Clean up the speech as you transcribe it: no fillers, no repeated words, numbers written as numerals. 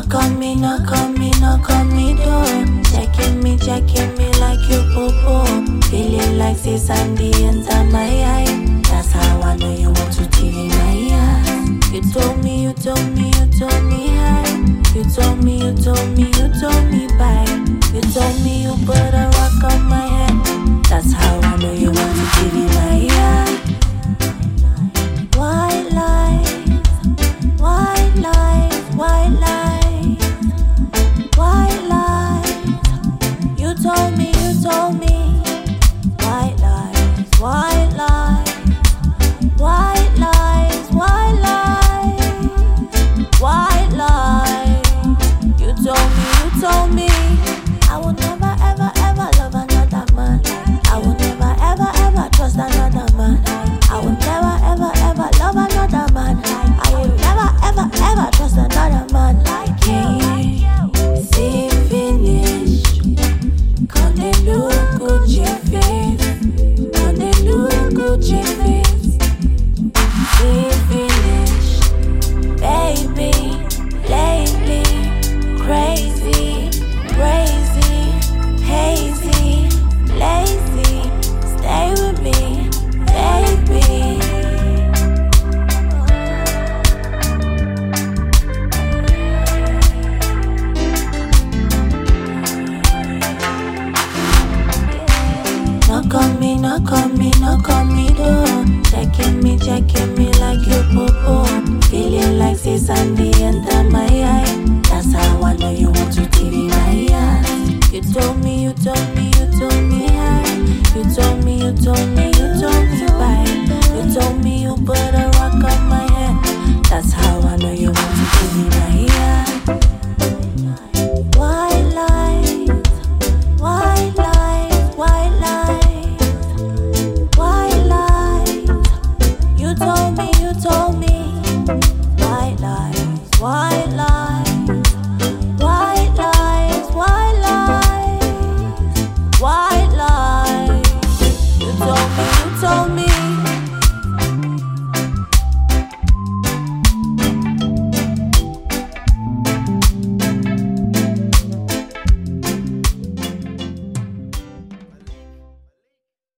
knock on me door. Checking me like you popo. Feeling like say Sandy enter my eye. That's how I know you want to TV my eyes. You told me hi. You told me